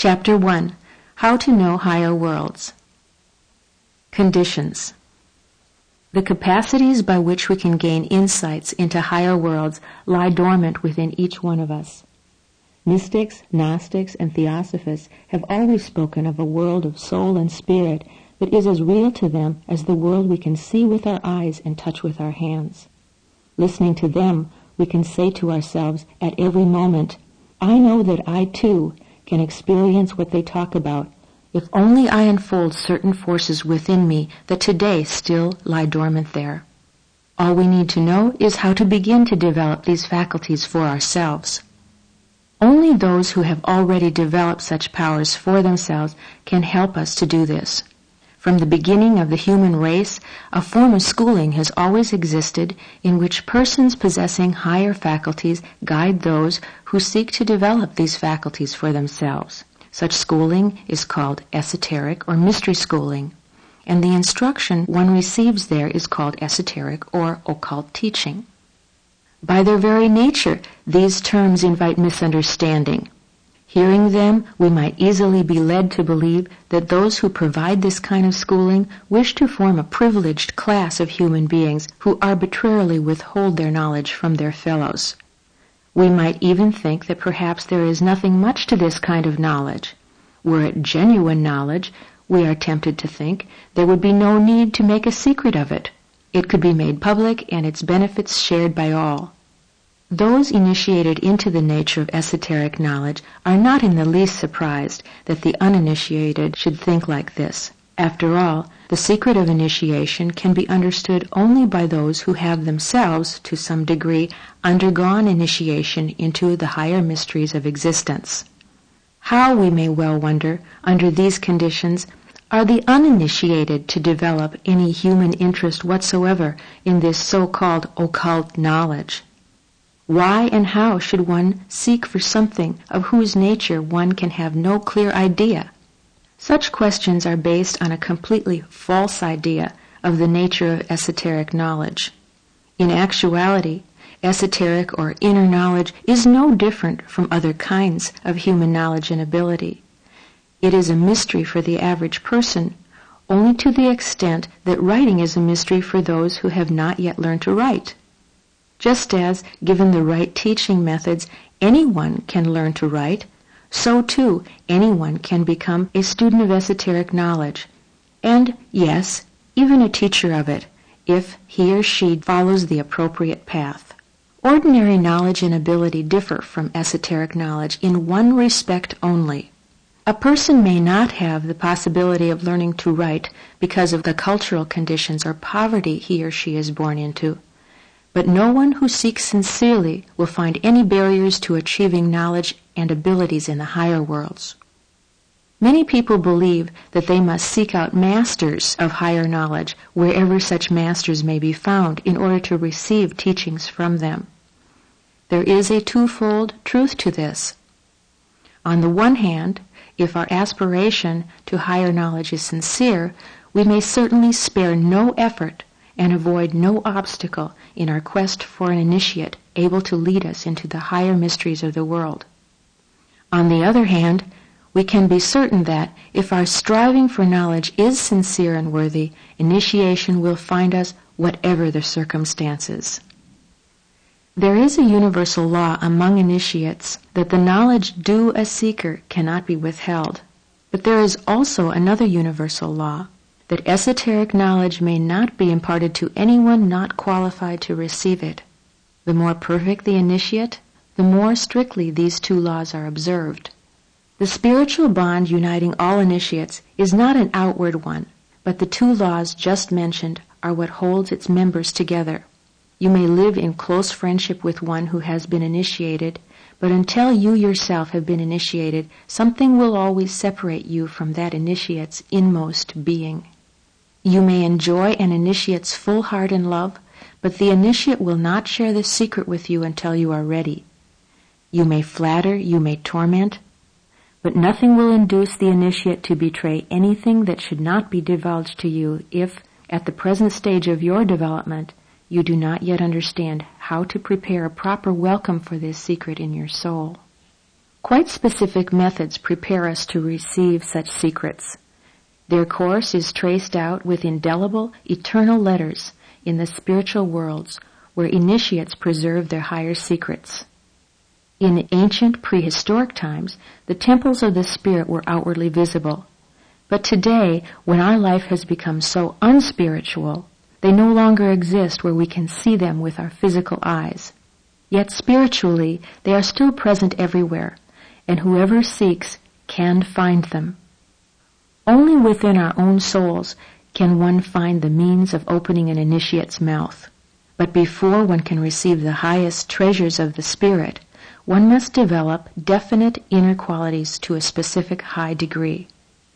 Chapter 1. How to Know Higher Worlds. Conditions. The capacities by which we can gain insights into higher worlds lie dormant within each one of us. Mystics, Gnostics, and Theosophists have always spoken of a world of soul and spirit that is as real to them as the world we can see with our eyes and touch with our hands. Listening to them, we can say to ourselves at every moment, I know that I too can experience what they talk about, if only I unfold certain forces within me that today still lie dormant there. All we need to know is how to begin to develop these faculties for ourselves. Only those who have already developed such powers for themselves can help us to do this. From the beginning of the human race, a form of schooling has always existed in which persons possessing higher faculties guide those who seek to develop these faculties for themselves. Such schooling is called esoteric or mystery schooling, and the instruction one receives there is called esoteric or occult teaching. By their very nature, these terms invite misunderstanding. Hearing them, we might easily be led to believe that those who provide this kind of schooling wish to form a privileged class of human beings who arbitrarily withhold their knowledge from their fellows. We might even think that perhaps there is nothing much to this kind of knowledge. Were it genuine knowledge, we are tempted to think there would be no need to make a secret of it. It could be made public and its benefits shared by all. Those initiated into the nature of esoteric knowledge are not in the least surprised that the uninitiated should think like this. After all, the secret of initiation can be understood only by those who have themselves, to some degree, undergone initiation into the higher mysteries of existence. How, we may well wonder, under these conditions, are the uninitiated to develop any human interest whatsoever in this so-called occult knowledge? Why and how should one seek for something of whose nature one can have no clear idea? Such questions are based on a completely false idea of the nature of esoteric knowledge. In actuality, esoteric or inner knowledge is no different from other kinds of human knowledge and ability. It is a mystery for the average person, only to the extent that writing is a mystery for those who have not yet learned to write. Just as, given the right teaching methods, anyone can learn to write, so too anyone can become a student of esoteric knowledge, and, yes, even a teacher of it, if he or she follows the appropriate path. Ordinary knowledge and ability differ from esoteric knowledge in one respect only. A person may not have the possibility of learning to write because of the cultural conditions or poverty he or she is born into. But no one who seeks sincerely will find any barriers to achieving knowledge and abilities in the higher worlds. Many people believe that they must seek out masters of higher knowledge wherever such masters may be found in order to receive teachings from them. There is a twofold truth to this. On the one hand, if our aspiration to higher knowledge is sincere, we may certainly spare no effort and avoid no obstacle in our quest for an initiate able to lead us into the higher mysteries of the world. On the other hand, we can be certain that, if our striving for knowledge is sincere and worthy, initiation will find us whatever the circumstances. There is a universal law among initiates that the knowledge due a seeker cannot be withheld. But there is also another universal law, that esoteric knowledge may not be imparted to anyone not qualified to receive it. The more perfect the initiate, the more strictly these two laws are observed. The spiritual bond uniting all initiates is not an outward one, but the two laws just mentioned are what holds its members together. You may live in close friendship with one who has been initiated, but until you yourself have been initiated, something will always separate you from that initiate's inmost being. You may enjoy an initiate's full heart and love, but the initiate will not share the secret with you until you are ready. You may flatter, you may torment, but nothing will induce the initiate to betray anything that should not be divulged to you if, at the present stage of your development, you do not yet understand how to prepare a proper welcome for this secret in your soul. Quite specific methods prepare us to receive such secrets. Their course is traced out with indelible, eternal letters in the spiritual worlds where initiates preserve their higher secrets. In ancient prehistoric times, the temples of the spirit were outwardly visible. But today, when our life has become so unspiritual, they no longer exist where we can see them with our physical eyes. Yet spiritually, they are still present everywhere, and whoever seeks can find them. Only within our own souls can one find the means of opening an initiate's mouth. But before one can receive the highest treasures of the spirit, one must develop definite inner qualities to a specific high degree.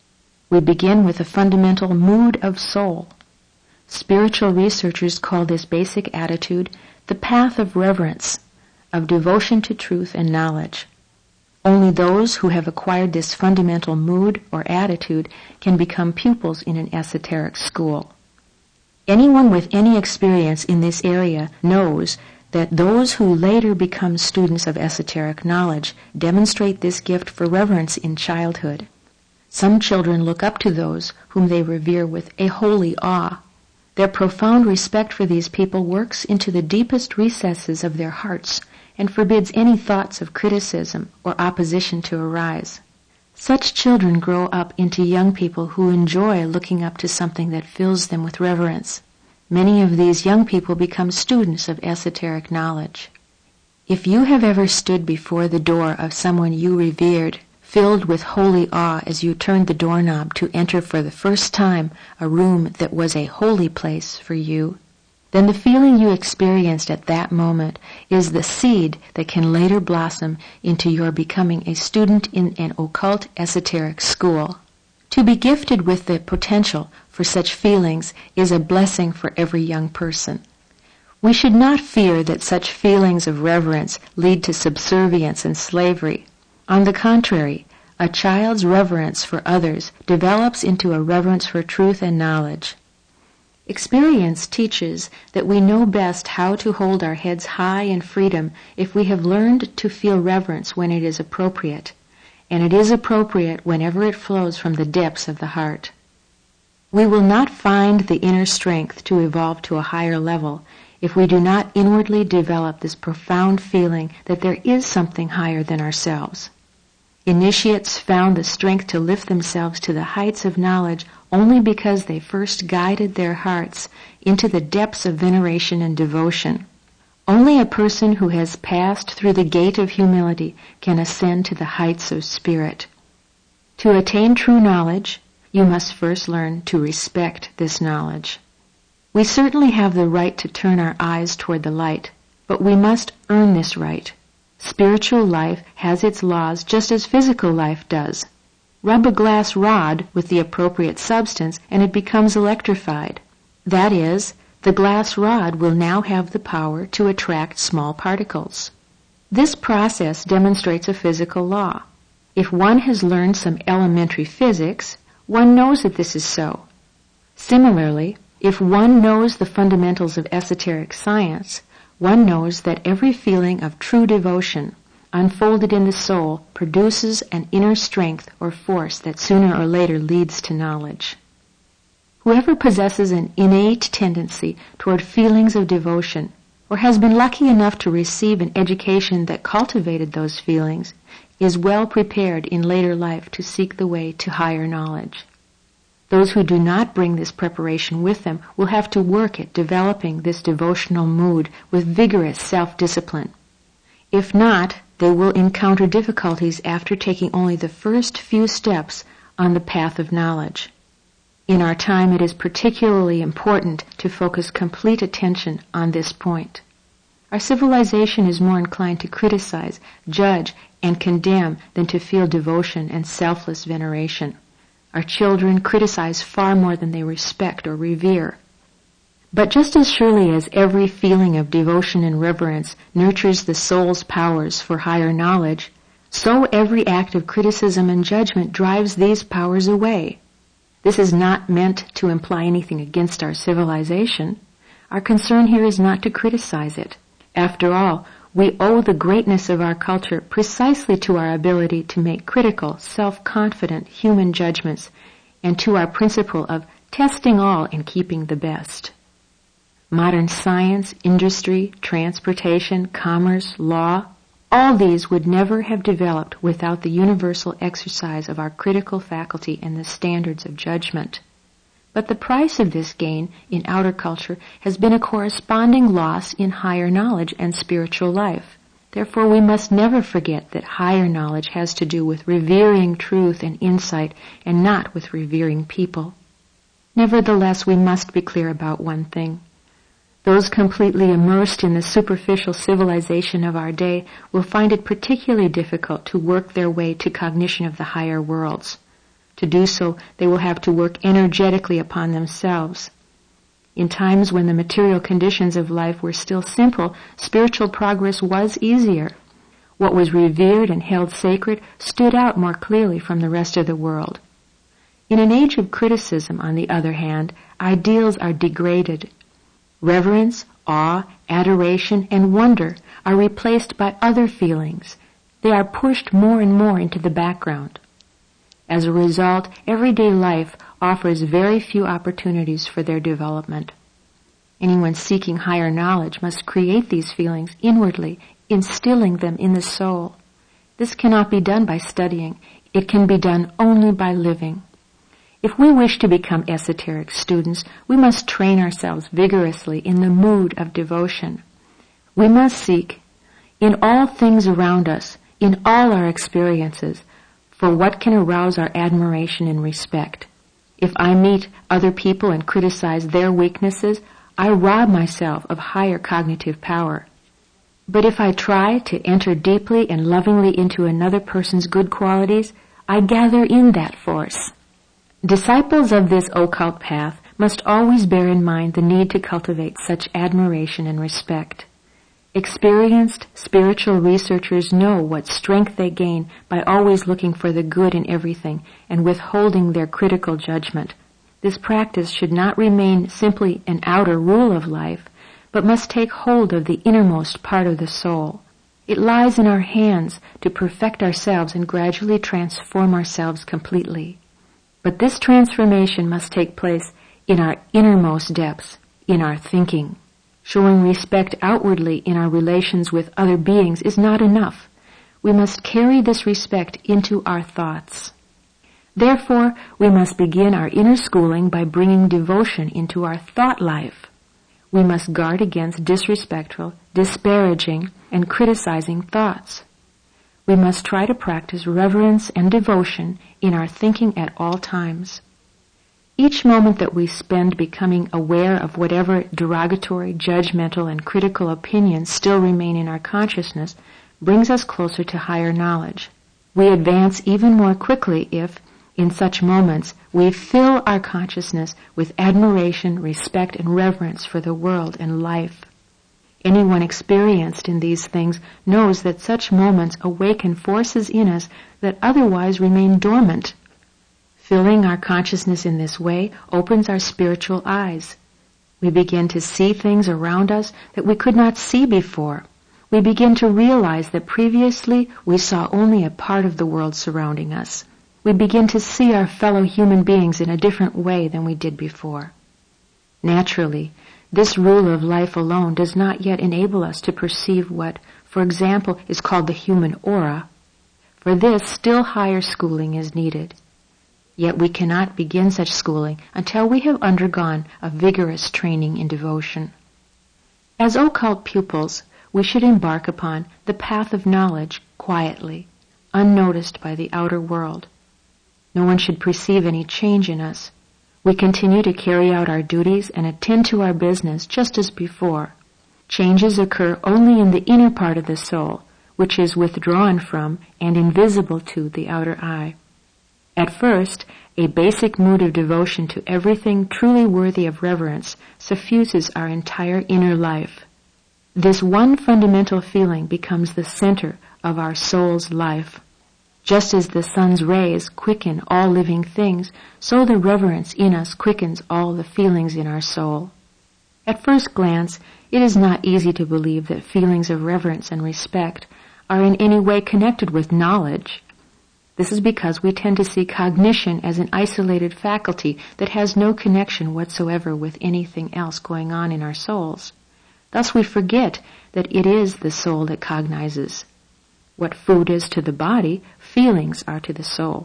We begin with a fundamental mood of soul. Spiritual researchers call this basic attitude the path of reverence, of devotion to truth and knowledge. Only those who have acquired this fundamental mood or attitude can become pupils in an esoteric school. Anyone with any experience in this area knows that those who later become students of esoteric knowledge demonstrate this gift for reverence in childhood. Some children look up to those whom they revere with a holy awe. Their profound respect for these people works into the deepest recesses of their hearts and forbids any thoughts of criticism or opposition to arise. Such children grow up into young people who enjoy looking up to something that fills them with reverence. Many of these young people become students of esoteric knowledge. If you have ever stood before the door of someone you revered, filled with holy awe as you turned the doorknob to enter for the first time a room that was a holy place for you, then the feeling you experienced at that moment is the seed that can later blossom into your becoming a student in an occult esoteric school. To be gifted with the potential for such feelings is a blessing for every young person. We should not fear that such feelings of reverence lead to subservience and slavery. On the contrary, a child's reverence for others develops into a reverence for truth and knowledge. Experience teaches that we know best how to hold our heads high in freedom if we have learned to feel reverence when it is appropriate, and it is appropriate whenever it flows from the depths of the heart. We will not find the inner strength to evolve to a higher level if we do not inwardly develop this profound feeling that there is something higher than ourselves. Initiates found the strength to lift themselves to the heights of knowledge only because they first guided their hearts into the depths of veneration and devotion. Only a person who has passed through the gate of humility can ascend to the heights of spirit. To attain true knowledge, you must first learn to respect this knowledge. We certainly have the right to turn our eyes toward the light, but we must earn this right. Spiritual life has its laws just as physical life does. Rub a glass rod with the appropriate substance and it becomes electrified. That is, the glass rod will now have the power to attract small particles. This process demonstrates a physical law. If one has learned some elementary physics, one knows that this is so. Similarly, if one knows the fundamentals of esoteric science, one knows that every feeling of true devotion unfolded in the soul produces an inner strength or force that sooner or later leads to knowledge. Whoever possesses an innate tendency toward feelings of devotion or has been lucky enough to receive an education that cultivated those feelings is well prepared in later life to seek the way to higher knowledge. Those who do not bring this preparation with them will have to work at developing this devotional mood with vigorous self-discipline. If not, they will encounter difficulties after taking only the first few steps on the path of knowledge. In our time, it is particularly important to focus complete attention on this point. Our civilization is more inclined to criticize, judge, and condemn than to feel devotion and selfless veneration. Our children criticize far more than they respect or revere. But just as surely as every feeling of devotion and reverence nurtures the soul's powers for higher knowledge, so every act of criticism and judgment drives these powers away. This is not meant to imply anything against our civilization. Our concern here is not to criticize it. After all, we owe the greatness of our culture precisely to our ability to make critical, self-confident human judgments and to our principle of testing all and keeping the best. Modern science, industry, transportation, commerce, law, all these would never have developed without the universal exercise of our critical faculty and the standards of judgment. But the price of this gain in outer culture has been a corresponding loss in higher knowledge and spiritual life. Therefore, we must never forget that higher knowledge has to do with revering truth and insight and not with revering people. Nevertheless, we must be clear about one thing. Those completely immersed in the superficial civilization of our day will find it particularly difficult to work their way to cognition of the higher worlds. To do so, they will have to work energetically upon themselves. In times when the material conditions of life were still simple, spiritual progress was easier. What was revered and held sacred stood out more clearly from the rest of the world. In an age of criticism, on the other hand, ideals are degraded. Reverence, awe, adoration, and wonder are replaced by other feelings. They are pushed more and more into the background. As a result, everyday life offers very few opportunities for their development. Anyone seeking higher knowledge must create these feelings inwardly, instilling them in the soul. This cannot be done by studying. It can be done only by living. If we wish to become esoteric students, we must train ourselves vigorously in the mood of devotion. We must seek, in all things around us, in all our experiences, for what can arouse our admiration and respect. If I meet other people and criticize their weaknesses, I rob myself of higher cognitive power. But if I try to enter deeply and lovingly into another person's good qualities, I gather in that force. Disciples of this occult path must always bear in mind the need to cultivate such admiration and respect. Experienced spiritual researchers know what strength they gain by always looking for the good in everything and withholding their critical judgment. This practice should not remain simply an outer rule of life, but must take hold of the innermost part of the soul. It lies in our hands to perfect ourselves and gradually transform ourselves completely. But this transformation must take place in our innermost depths, in our thinking. Showing respect outwardly in our relations with other beings is not enough. We must carry this respect into our thoughts. Therefore, we must begin our inner schooling by bringing devotion into our thought life. We must guard against disrespectful, disparaging, and criticizing thoughts. We must try to practice reverence and devotion in our thinking at all times. Each moment that we spend becoming aware of whatever derogatory, judgmental, and critical opinions still remain in our consciousness brings us closer to higher knowledge. We advance even more quickly if, in such moments, we fill our consciousness with admiration, respect, and reverence for the world and life. Anyone experienced in these things knows that such moments awaken forces in us that otherwise remain dormant. Filling our consciousness in this way opens our spiritual eyes. We begin to see things around us that we could not see before. We begin to realize that previously we saw only a part of the world surrounding us. We begin to see our fellow human beings in a different way than we did before. Naturally, this rule of life alone does not yet enable us to perceive what, for example, is called the human aura. For this, still higher schooling is needed. Yet we cannot begin such schooling until we have undergone a vigorous training in devotion. As occult pupils, we should embark upon the path of knowledge quietly, unnoticed by the outer world. No one should perceive any change in us. We continue to carry out our duties and attend to our business just as before. Changes occur only in the inner part of the soul, which is withdrawn from and invisible to the outer eye. At first, a basic mood of devotion to everything truly worthy of reverence suffuses our entire inner life. This one fundamental feeling becomes the center of our soul's life. Just as the sun's rays quicken all living things, so the reverence in us quickens all the feelings in our soul. At first glance, it is not easy to believe that feelings of reverence and respect are in any way connected with knowledge. This is because we tend to see cognition as an isolated faculty that has no connection whatsoever with anything else going on in our souls. Thus we forget that it is the soul that cognizes. What food is to the body, feelings are to the soul.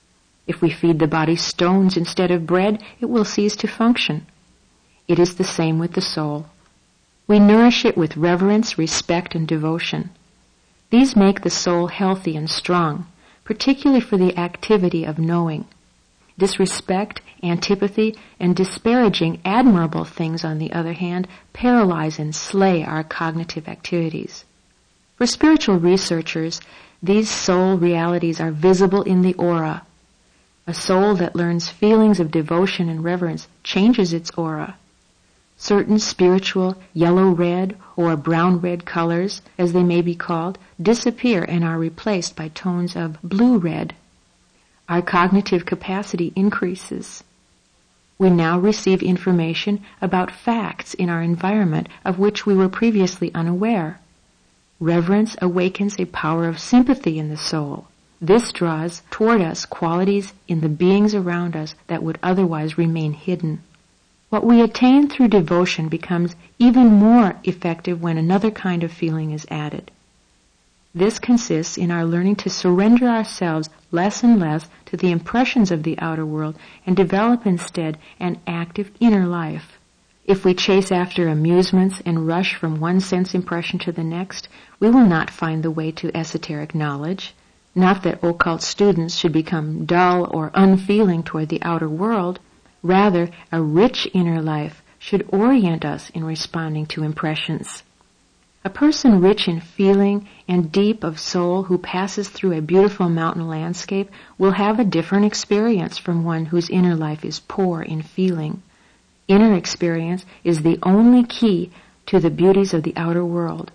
If we feed the body stones instead of bread, it will cease to function. It is the same with the soul. We nourish it with reverence, respect, and devotion. These make the soul healthy and strong, particularly for the activity of knowing. Disrespect, antipathy, and disparaging admirable things, on the other hand, paralyze and slay our cognitive activities. For spiritual researchers, these soul realities are visible in the aura. A soul that learns feelings of devotion and reverence changes its aura. Certain spiritual yellow-red or brown-red colors, as they may be called, disappear and are replaced by tones of blue-red. Our cognitive capacity increases. We now receive information about facts in our environment of which we were previously unaware. Reverence awakens a power of sympathy in the soul. This draws toward us qualities in the beings around us that would otherwise remain hidden. What we attain through devotion becomes even more effective when another kind of feeling is added. This consists in our learning to surrender ourselves less and less to the impressions of the outer world and develop instead an active inner life. If we chase after amusements and rush from one sense impression to the next, we will not find the way to esoteric knowledge. Not that occult students should become dull or unfeeling toward the outer world. Rather, a rich inner life should orient us in responding to impressions. A person rich in feeling and deep of soul who passes through a beautiful mountain landscape will have a different experience from one whose inner life is poor in feeling. Inner experience is the only key to the beauties of the outer world.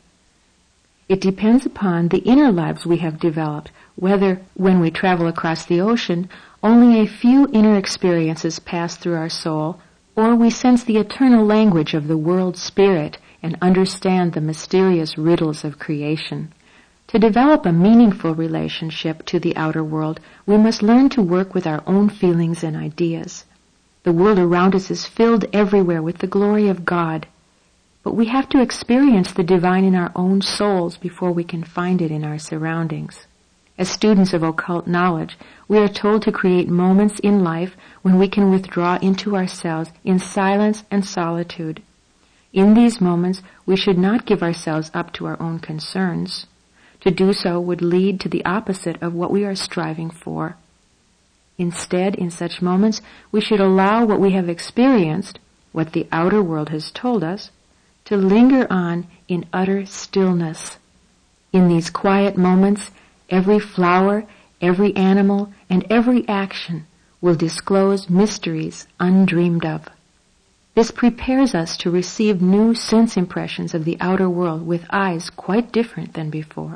It depends upon the inner lives we have developed, whether, when we travel across the ocean, only a few inner experiences pass through our soul, or we sense the eternal language of the world spirit and understand the mysterious riddles of creation. To develop a meaningful relationship to the outer world, we must learn to work with our own feelings and ideas. The world around us is filled everywhere with the glory of God, but we have to experience the divine in our own souls before we can find it in our surroundings. As students of occult knowledge, we are told to create moments in life when we can withdraw into ourselves in silence and solitude. In these moments, we should not give ourselves up to our own concerns. To do so would lead to the opposite of what we are striving for. Instead, in such moments, we should allow what we have experienced, what the outer world has told us, to linger on in utter stillness. In these quiet moments, every flower, every animal, and every action will disclose mysteries undreamed of. This prepares us to receive new sense impressions of the outer world with eyes quite different than before.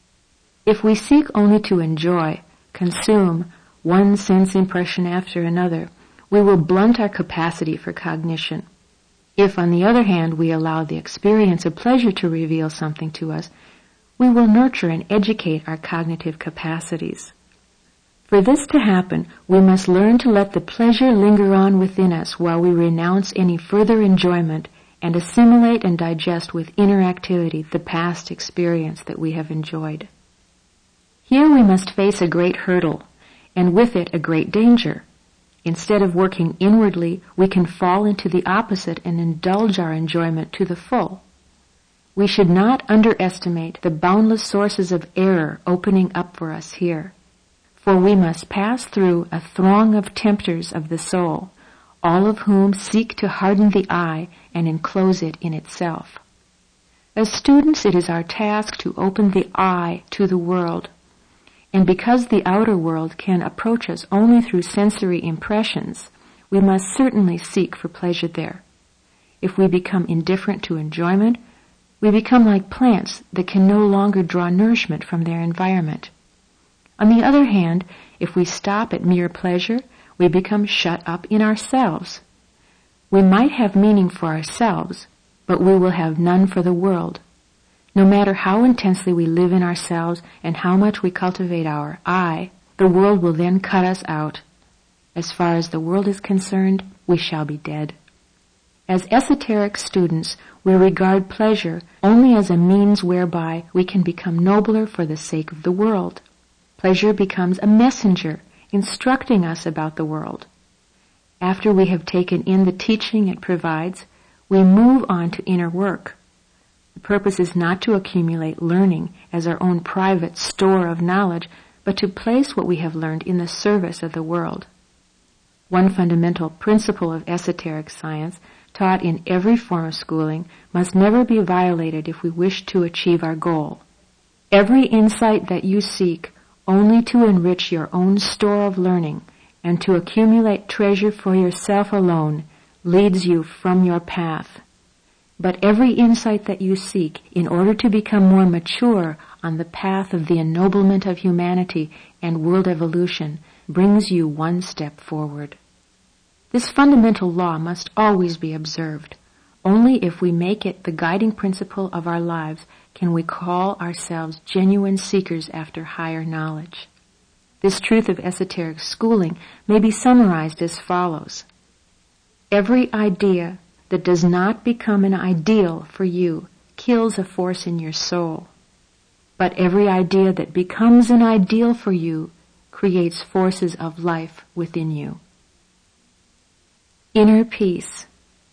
If we seek only to enjoy, consume, one sense impression after another, we will blunt our capacity for cognition. If, on the other hand, we allow the experience of pleasure to reveal something to us, we will nurture and educate our cognitive capacities. For this to happen, we must learn to let the pleasure linger on within us while we renounce any further enjoyment and assimilate and digest with inner activity the past experience that we have enjoyed. Here we must face a great hurdle, and with it a great danger. Instead of working inwardly, we can fall into the opposite and indulge our enjoyment to the full. We should not underestimate the boundless sources of error opening up for us here, for we must pass through a throng of tempters of the soul, all of whom seek to harden the eye and enclose it in itself. As students, it is our task to open the eye to the world, and because the outer world can approach us only through sensory impressions, we must certainly seek for pleasure there. If we become indifferent to enjoyment, we become like plants that can no longer draw nourishment from their environment. On the other hand, if we stop at mere pleasure, we become shut up in ourselves. We might have meaning for ourselves, but we will have none for the world. No matter how intensely we live in ourselves and how much we cultivate our I, the world will then cut us out. As far as the world is concerned, we shall be dead. As esoteric students, we regard pleasure only as a means whereby we can become nobler for the sake of the world. Pleasure becomes a messenger, instructing us about the world. After we have taken in the teaching it provides, we move on to inner work. The purpose is not to accumulate learning as our own private store of knowledge, but to place what we have learned in the service of the world. One fundamental principle of esoteric science, taught in every form of schooling, must never be violated if we wish to achieve our goal. Every insight that you seek only to enrich your own store of learning and to accumulate treasure for yourself alone leads you from your path. But every insight that you seek in order to become more mature on the path of the ennoblement of humanity and world evolution brings you one step forward. This fundamental law must always be observed. Only if we make it the guiding principle of our lives can we call ourselves genuine seekers after higher knowledge. This truth of esoteric schooling may be summarized as follows. Every idea that does not become an ideal for you kills a force in your soul. But every idea that becomes an ideal for you creates forces of life within you. Inner peace.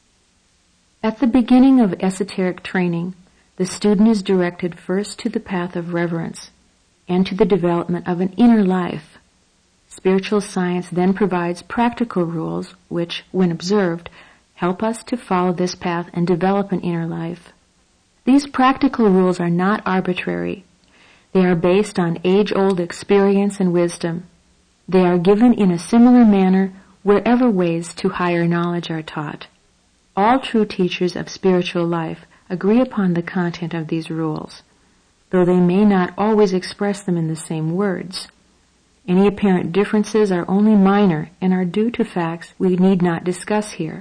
At the beginning of esoteric training, the student is directed first to the path of reverence and to the development of an inner life. Spiritual science then provides practical rules which, when observed, help us to follow this path and develop an inner life. These practical rules are not arbitrary. They are based on age-old experience and wisdom. They are given in a similar manner wherever ways to higher knowledge are taught. All true teachers of spiritual life agree upon the content of these rules, though they may not always express them in the same words. Any apparent differences are only minor and are due to facts we need not discuss here.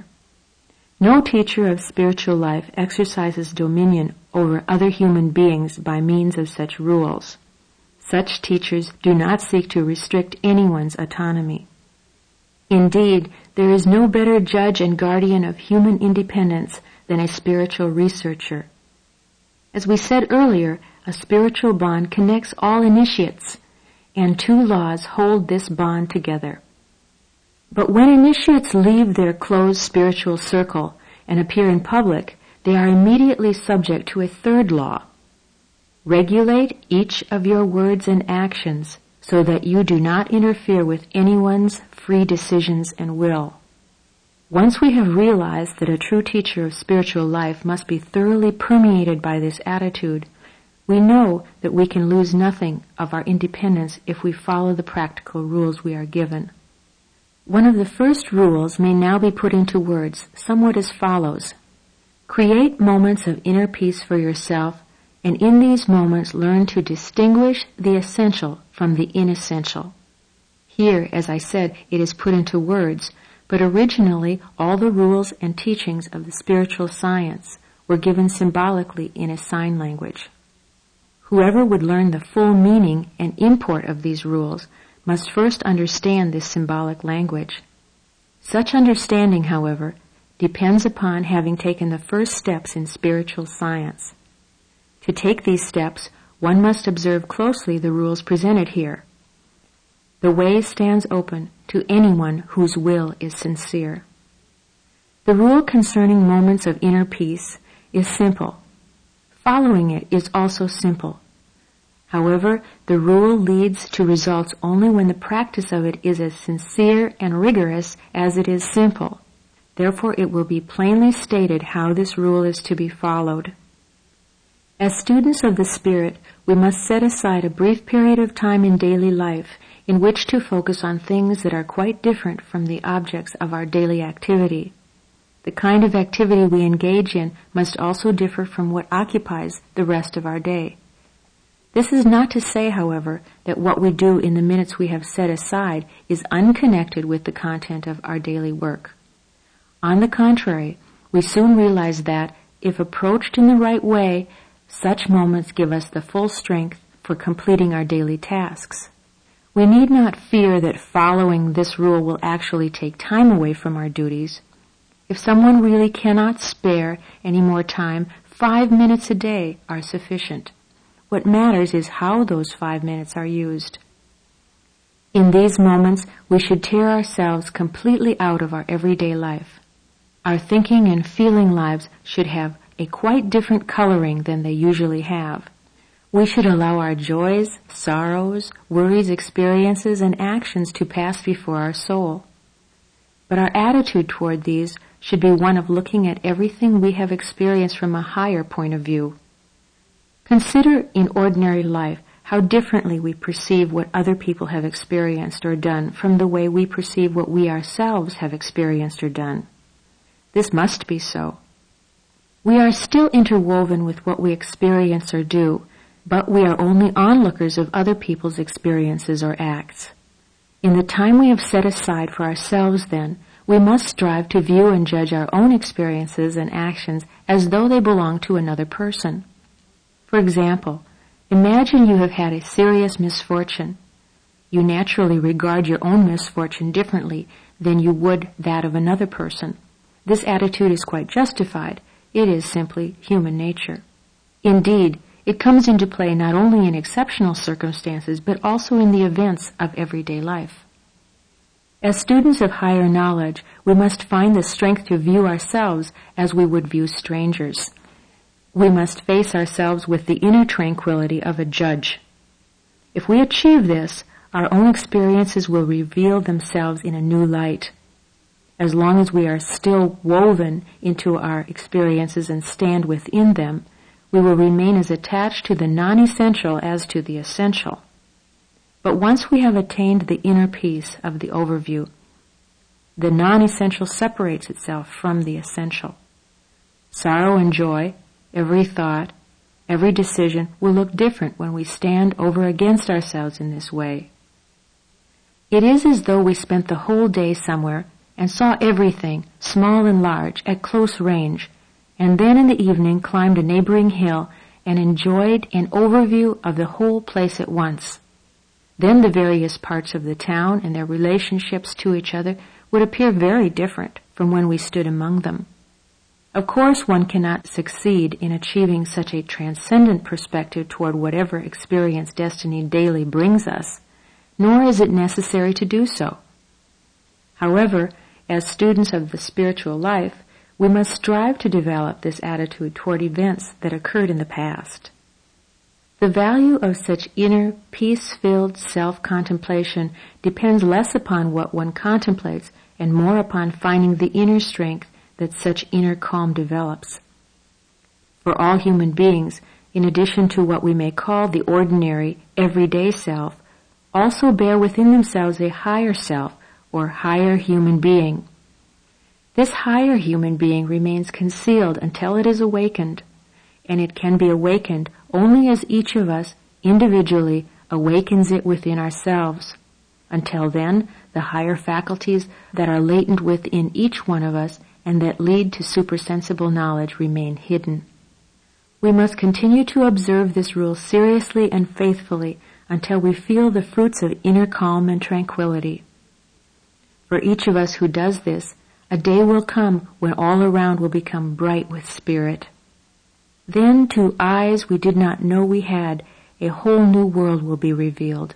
No teacher of spiritual life exercises dominion over other human beings by means of such rules. Such teachers do not seek to restrict anyone's autonomy. Indeed, there is no better judge and guardian of human independence than a spiritual researcher. As we said earlier, a spiritual bond connects all initiates, and two laws hold this bond together. But when initiates leave their closed spiritual circle and appear in public, they are immediately subject to a third law. Regulate each of your words and actions so that you do not interfere with anyone's free decisions and will. Once we have realized that a true teacher of spiritual life must be thoroughly permeated by this attitude, we know that we can lose nothing of our independence if we follow the practical rules we are given. One of the first rules may now be put into words somewhat as follows. Create moments of inner peace for yourself, and in these moments learn to distinguish the essential from the inessential. Here, as I said, it is put into words, but originally all the rules and teachings of the spiritual science were given symbolically in a sign language. Whoever would learn the full meaning and import of these rules must first understand this symbolic language. Such understanding, however, depends upon having taken the first steps in spiritual science. To take these steps, one must observe closely the rules presented here. The way stands open to anyone whose will is sincere. The rule concerning moments of inner peace is simple. Following it is also simple. However, the rule leads to results only when the practice of it is as sincere and rigorous as it is simple. Therefore, it will be plainly stated how this rule is to be followed. As students of the Spirit, we must set aside a brief period of time in daily life in which to focus on things that are quite different from the objects of our daily activity. The kind of activity we engage in must also differ from what occupies the rest of our day. This is not to say, however, that what we do in the minutes we have set aside is unconnected with the content of our daily work. On the contrary, we soon realize that, if approached in the right way, such moments give us the full strength for completing our daily tasks. We need not fear that following this rule will actually take time away from our duties. If someone really cannot spare any more time, 5 minutes a day are sufficient. What matters is how those 5 minutes are used. In these moments, we should tear ourselves completely out of our everyday life. Our thinking and feeling lives should have a quite different coloring than they usually have. We should allow our joys, sorrows, worries, experiences, and actions to pass before our soul. But our attitude toward these should be one of looking at everything we have experienced from a higher point of view. Consider in ordinary life how differently we perceive what other people have experienced or done from the way we perceive what we ourselves have experienced or done. This must be so. We are still interwoven with what we experience or do, but we are only onlookers of other people's experiences or acts. In the time we have set aside for ourselves, then, we must strive to view and judge our own experiences and actions as though they belong to another person. For example, imagine you have had a serious misfortune. You naturally regard your own misfortune differently than you would that of another person. This attitude is quite justified. It is simply human nature. Indeed, it comes into play not only in exceptional circumstances, but also in the events of everyday life. As students of higher knowledge, we must find the strength to view ourselves as we would view strangers. We must face ourselves with the inner tranquility of a judge. If we achieve this, our own experiences will reveal themselves in a new light. As long as we are still woven into our experiences and stand within them, we will remain as attached to the non-essential as to the essential. But once we have attained the inner peace of the overview, the non-essential separates itself from the essential. Sorrow and joy, every thought, every decision will look different when we stand over against ourselves in this way. It is as though we spent the whole day somewhere and saw everything, small and large, at close range, and then in the evening climbed a neighboring hill and enjoyed an overview of the whole place at once. Then the various parts of the town and their relationships to each other would appear very different from when we stood among them. Of course, one cannot succeed in achieving such a transcendent perspective toward whatever experience destiny daily brings us, nor is it necessary to do so. However, as students of the spiritual life, we must strive to develop this attitude toward events that occurred in the past. The value of such inner, peace-filled self-contemplation depends less upon what one contemplates and more upon finding the inner strength that such inner calm develops. For all human beings, in addition to what we may call the ordinary, everyday self, also bear within themselves a higher self or higher human being. This higher human being remains concealed until it is awakened, and it can be awakened only as each of us individually awakens it within ourselves. Until then, the higher faculties that are latent within each one of us and that lead to supersensible knowledge remain hidden. We must continue to observe this rule seriously and faithfully until we feel the fruits of inner calm and tranquility. For each of us who does this, a day will come when all around will become bright with spirit. Then to eyes we did not know we had, a whole new world will be revealed.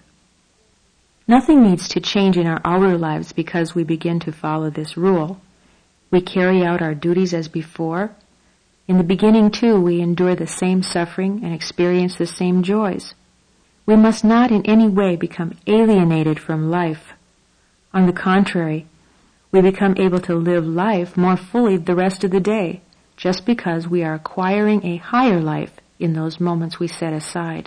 Nothing needs to change in our outer lives because we begin to follow this rule. We carry out our duties as before. In the beginning, too, we endure the same suffering and experience the same joys. We must not in any way become alienated from life. On the contrary, we become able to live life more fully the rest of the day, just because we are acquiring a higher life in those moments we set aside.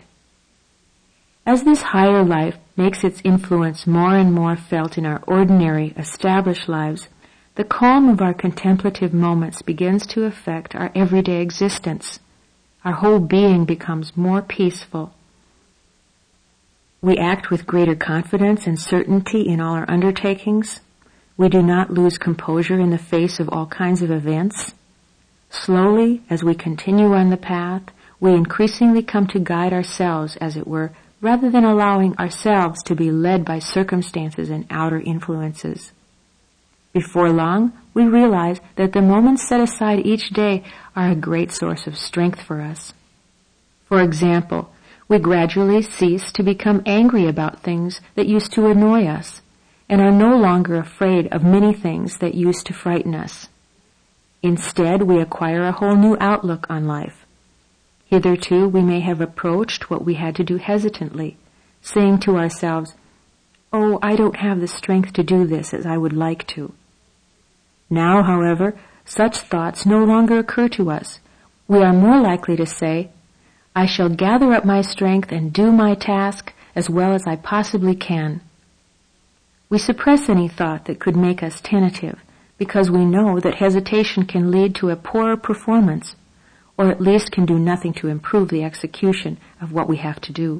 As this higher life makes its influence more and more felt in our ordinary, established lives, the calm of our contemplative moments begins to affect our everyday existence. Our whole being becomes more peaceful. We act with greater confidence and certainty in all our undertakings. we do not lose composure in the face of all kinds of events. Slowly, as we continue on the path, we increasingly come to guide ourselves, as it were, rather than allowing ourselves to be led by circumstances and outer influences. Before long, we realize that the moments set aside each day are a great source of strength for us. For example, we gradually cease to become angry about things that used to annoy us, and are no longer afraid of many things that used to frighten us. Instead, we acquire a whole new outlook on life. Hitherto, we may have approached what we had to do hesitantly, saying to ourselves, "Oh, I don't have the strength to do this as I would like to." Now, however, such thoughts no longer occur to us. We are more likely to say, "I shall gather up my strength and do my task as well as I possibly can." We suppress any thought that could make us tentative, because we know that hesitation can lead to a poorer performance, or at least can do nothing to improve the execution of what we have to do.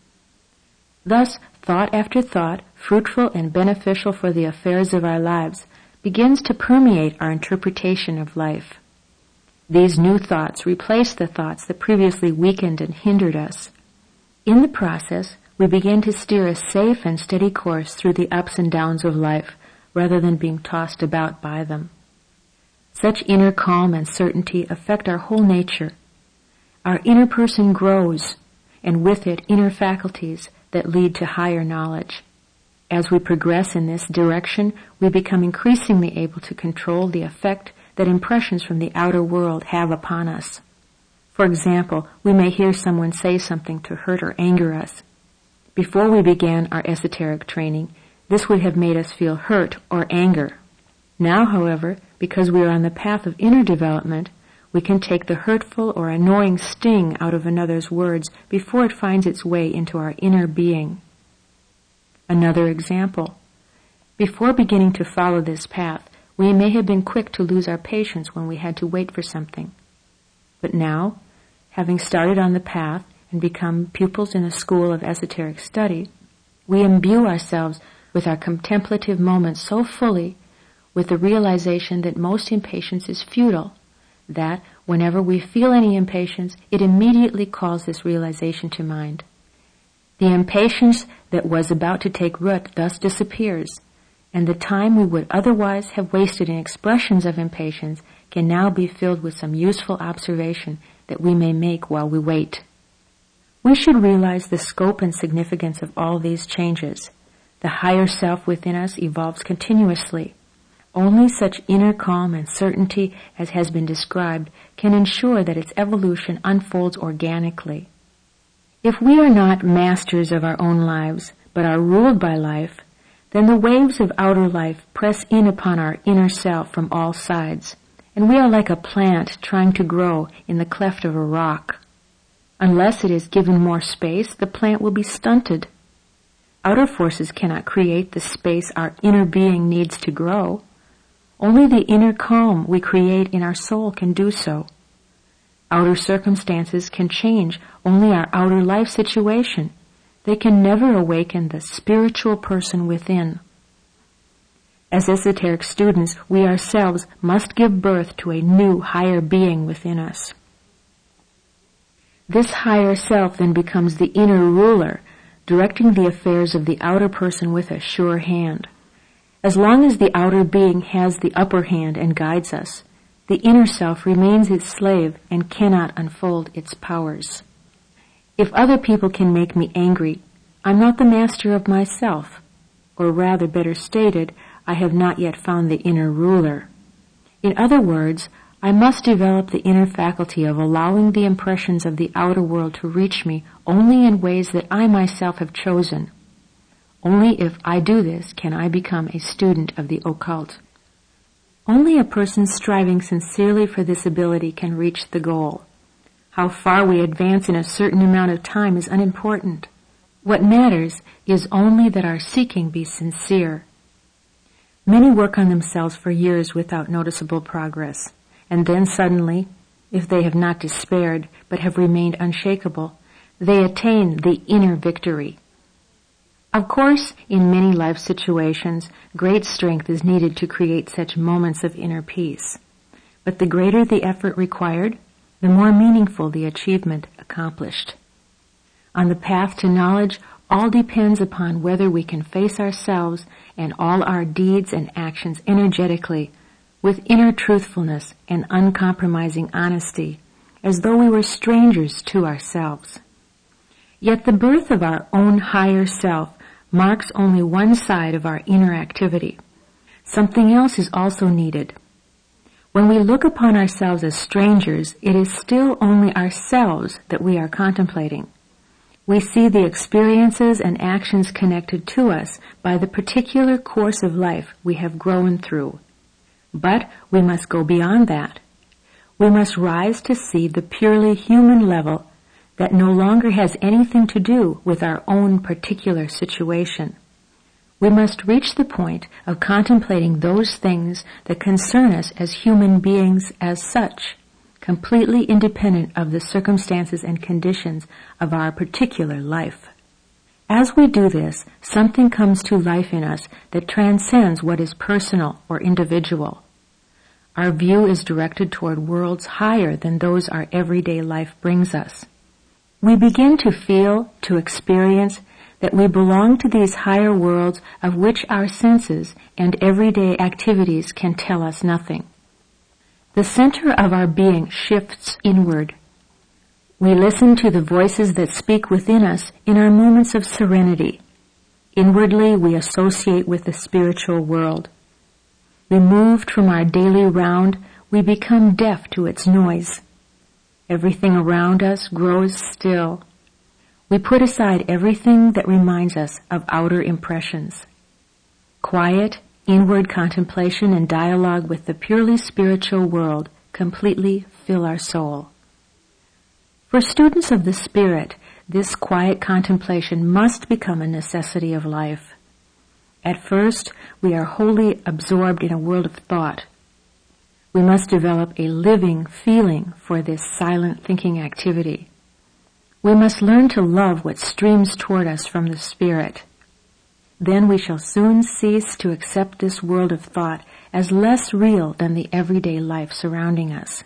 Thus, thought after thought, fruitful and beneficial for the affairs of our lives, begins to permeate our interpretation of life. These new thoughts replace the thoughts that previously weakened and hindered us. In the process, we begin to steer a safe and steady course through the ups and downs of life, rather than being tossed about by them. Such inner calm and certainty affect our whole nature. Our inner person grows, and with it inner faculties that lead to higher knowledge. As we progress in this direction, we become increasingly able to control the effect that impressions from the outer world have upon us. For example, we may hear someone say something to hurt or anger us. Before we began our esoteric training, this would have made us feel hurt or anger. Now, however, because we are on the path of inner development, we can take the hurtful or annoying sting out of another's words before it finds its way into our inner being. Another example. Before beginning to follow this path, we may have been quick to lose our patience when we had to wait for something. But now, having started on the path and become pupils in a school of esoteric study, we imbue ourselves with our contemplative moments so fully with the realization that most impatience is futile, that whenever we feel any impatience, it immediately calls this realization to mind. The impatience that was about to take root thus disappears, and the time we would otherwise have wasted in expressions of impatience can now be filled with some useful observation that we may make while we wait. We should realize the scope and significance of all these changes. The higher self within us evolves continuously. Only such inner calm and certainty as has been described can ensure that its evolution unfolds organically. If we are not masters of our own lives, but are ruled by life, then the waves of outer life press in upon our inner self from all sides, and we are like a plant trying to grow in the cleft of a rock. Unless it is given more space, the plant will be stunted. Outer forces cannot create the space our inner being needs to grow. Only the inner calm we create in our soul can do so. Outer circumstances can change only our outer life situation. They can never awaken the spiritual person within. As esoteric students, we ourselves must give birth to a new, higher being within us. This higher self then becomes the inner ruler, directing the affairs of the outer person with a sure hand. As long as the outer being has the upper hand and guides us, the inner self remains its slave and cannot unfold its powers. If other people can make me angry, I'm not the master of myself, or rather, better stated, I have not yet found the inner ruler. In other words, I must develop the inner faculty of allowing the impressions of the outer world to reach me only in ways that I myself have chosen. Only if I do this can I become a student of the occult. Only a person striving sincerely for this ability can reach the goal. How far we advance in a certain amount of time is unimportant. What matters is only that our seeking be sincere. Many work on themselves for years without noticeable progress. And then suddenly, if they have not despaired but have remained unshakable, they attain the inner victory. Of course, in many life situations, great strength is needed to create such moments of inner peace. But the greater the effort required, the more meaningful the achievement accomplished. On the path to knowledge, all depends upon whether we can face ourselves and all our deeds and actions energetically, with inner truthfulness and uncompromising honesty, as though we were strangers to ourselves. Yet the birth of our own higher self marks only one side of our inner activity. Something else is also needed. When we look upon ourselves as strangers, it is still only ourselves that we are contemplating. We see the experiences and actions connected to us by the particular course of life we have grown through. But we must go beyond that. We must rise to see the purely human level that no longer has anything to do with our own particular situation. We must reach the point of contemplating those things that concern us as human beings as such, completely independent of the circumstances and conditions of our particular life. As we do this, something comes to life in us that transcends what is personal or individual. Our view is directed toward worlds higher than those our everyday life brings us. We begin to feel, to experience, that we belong to these higher worlds of which our senses and everyday activities can tell us nothing. The center of our being shifts inward. We listen to the voices that speak within us in our moments of serenity. Inwardly, we associate with the spiritual world. Removed from our daily round, we become deaf to its noise. Everything around us grows still. We put aside everything that reminds us of outer impressions. Quiet, inward contemplation and dialogue with the purely spiritual world completely fill our soul. For students of the Spirit, this quiet contemplation must become a necessity of life. At first, we are wholly absorbed in a world of thought. We must develop a living feeling for this silent thinking activity. We must learn to love what streams toward us from the Spirit. Then we shall soon cease to accept this world of thought as less real than the everyday life surrounding us.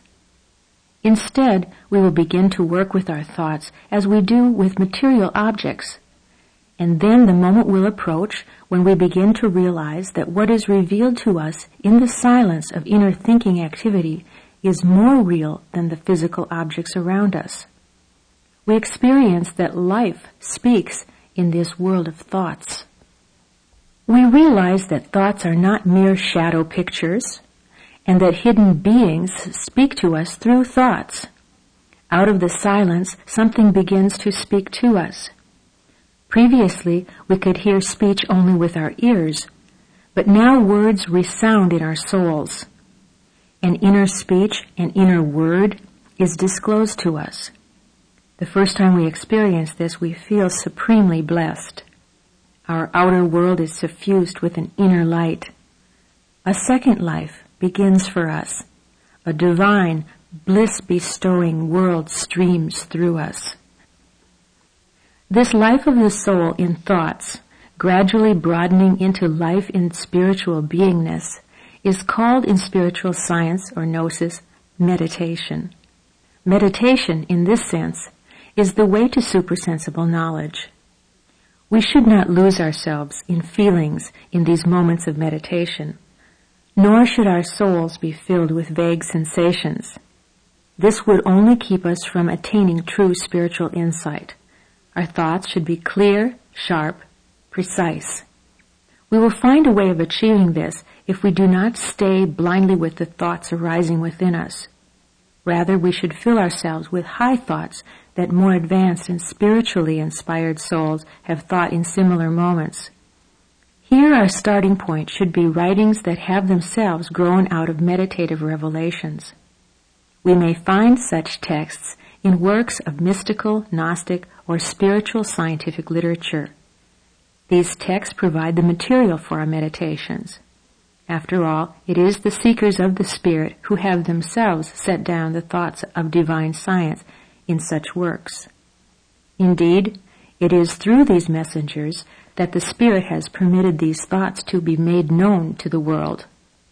Instead, we will begin to work with our thoughts as we do with material objects. And then the moment will approach when we begin to realize that what is revealed to us in the silence of inner thinking activity is more real than the physical objects around us. We experience that life speaks in this world of thoughts. We realize that thoughts are not mere shadow pictures, and that hidden beings speak to us through thoughts. Out of the silence, something begins to speak to us. Previously, we could hear speech only with our ears, but now words resound in our souls. An inner speech, an inner word, is disclosed to us. The first time we experience this, we feel supremely blessed. Our outer world is suffused with an inner light. A second life begins for us. A divine, bliss-bestowing world streams through us. This life of the soul in thoughts, gradually broadening into life in spiritual beingness, is called in spiritual science or gnosis meditation. Meditation, in this sense, is the way to supersensible knowledge. We should not lose ourselves in feelings in these moments of meditation, nor should our souls be filled with vague sensations. This would only keep us from attaining true spiritual insight. Our thoughts should be clear, sharp, precise. We will find a way of achieving this if we do not stay blindly with the thoughts arising within us. Rather, we should fill ourselves with high thoughts that more advanced and spiritually inspired souls have thought in similar moments. Here our starting point should be writings that have themselves grown out of meditative revelations. We may find such texts in works of mystical, Gnostic, or spiritual scientific literature. These texts provide the material for our meditations. After all, it is the seekers of the Spirit who have themselves set down the thoughts of divine science in such works. Indeed, It is through these messengers that the Spirit has permitted these thoughts to be made known to the world.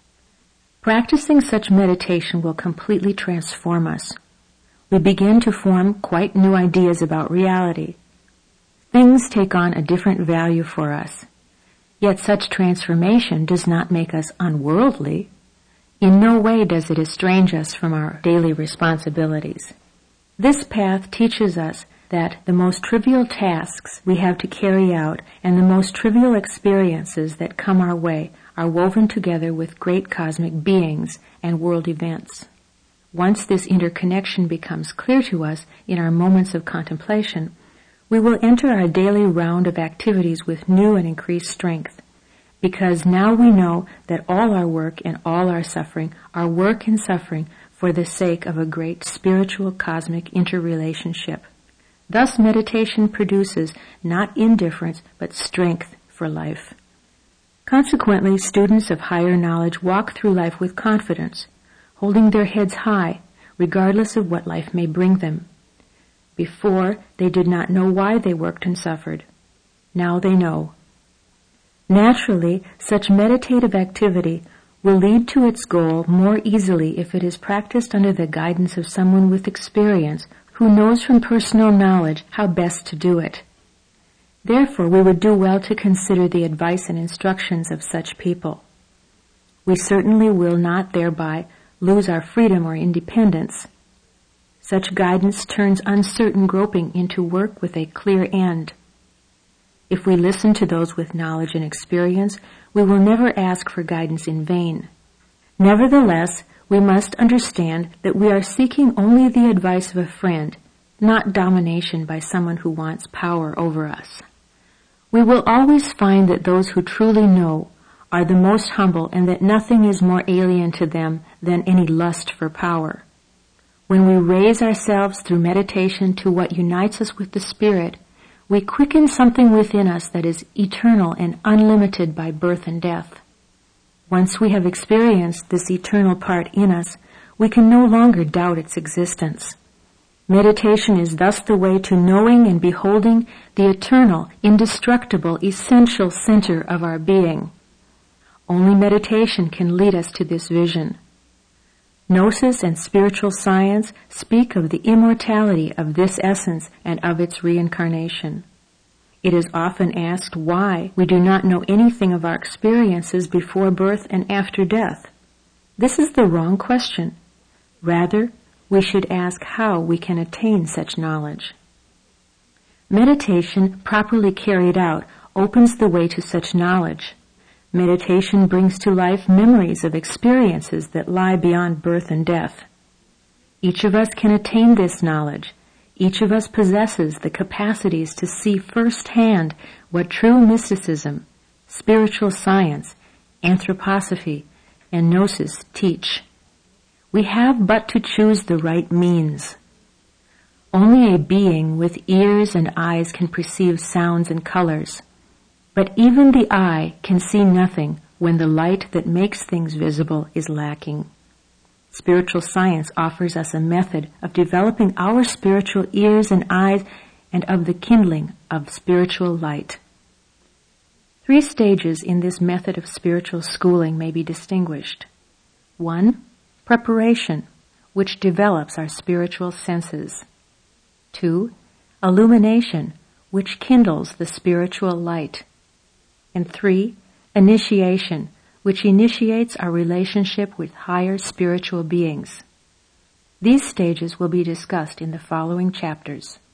Practicing such meditation will completely transform us. We begin to form quite new ideas about reality. Things take on a different value for us. Yet such transformation does not make us unworldly. In no way does it estrange us from our daily responsibilities. This path teaches us that the most trivial tasks we have to carry out and the most trivial experiences that come our way are woven together with great cosmic beings and world events. Once this interconnection becomes clear to us in our moments of contemplation, we will enter our daily round of activities with new and increased strength, because now we know that all our work and all our suffering are work and suffering for the sake of a great spiritual cosmic interrelationship. Thus meditation produces not indifference but strength for life. Consequently, students of higher knowledge walk through life with confidence, holding their heads high, regardless of what life may bring them. Before, they did not know why they worked and suffered. Now they know. Naturally, such meditative activity will lead to its goal more easily if it is practiced under the guidance of someone with experience who knows from personal knowledge how best to do it. Therefore, we would do well to consider the advice and instructions of such people. We certainly will not thereby lose our freedom or independence. Such guidance turns uncertain groping into work with a clear end. If we listen to those with knowledge and experience, we will never ask for guidance in vain. Nevertheless, we must understand that we are seeking only the advice of a friend, not domination by someone who wants power over us. We will always find that those who truly know are the most humble and that nothing is more alien to them than any lust for power. When we raise ourselves through meditation to what unites us with the Spirit, we quicken something within us that is eternal and unlimited by birth and death. Once we have experienced this eternal part in us, we can no longer doubt its existence. Meditation is thus the way to knowing and beholding the eternal, indestructible, essential center of our being. Only meditation can lead us to this vision. Gnosis and spiritual science speak of the immortality of this essence and of its reincarnation. It is often asked why we do not know anything of our experiences before birth and after death. This is the wrong question. Rather, we should ask how we can attain such knowledge. Meditation, properly carried out, opens the way to such knowledge. Meditation brings to life memories of experiences that lie beyond birth and death. Each of us can attain this knowledge. Each of us possesses the capacities to see firsthand what true mysticism, spiritual science, anthroposophy, and gnosis teach. We have but to choose the right means. Only a being with ears and eyes can perceive sounds and colors. But even the eye can see nothing when the light that makes things visible is lacking. Spiritual science offers us a method of developing our spiritual ears and eyes and of the kindling of spiritual light. 3 stages in this method of spiritual schooling may be distinguished. 1. Preparation, which develops our spiritual senses. 2. Illumination, which kindles the spiritual light. And 3, initiation, which initiates our relationship with higher spiritual beings. These stages will be discussed in the following chapters.